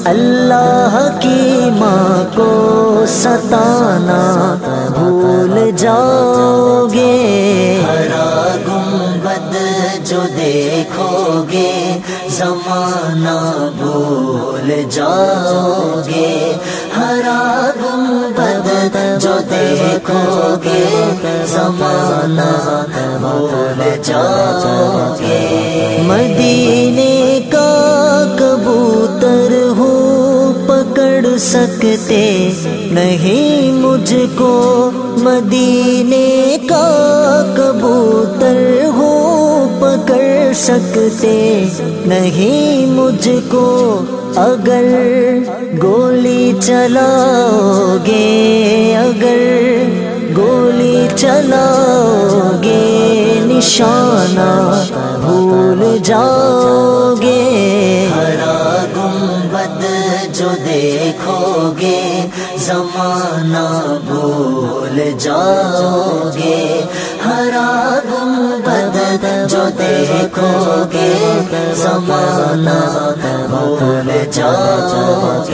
اللہ کی ماں کو ستانا بھول جاؤ گے، ہرا گنبد جو دیکھو گے زمانہ بھول جاؤ گے، ہرا گنبد جو دیکھو گے زمانہ بھول جاؤ گے۔ مدینے کا کبوتر ہو پکڑ سکتے نہیں مجھ کو، مدینے کا کبوتر ہو پکڑ سکتے نہیں مجھ کو، اگر گولی چلاؤ گے، اگر گولی چلاؤ گے نشانہ بھول جاؤ گے، ہرا گنبد جو دیکھو گے زمانہ بھول جاؤ گے، ہرا گنبد جو دیکھو گے زمانہ بھول جاؤ گے۔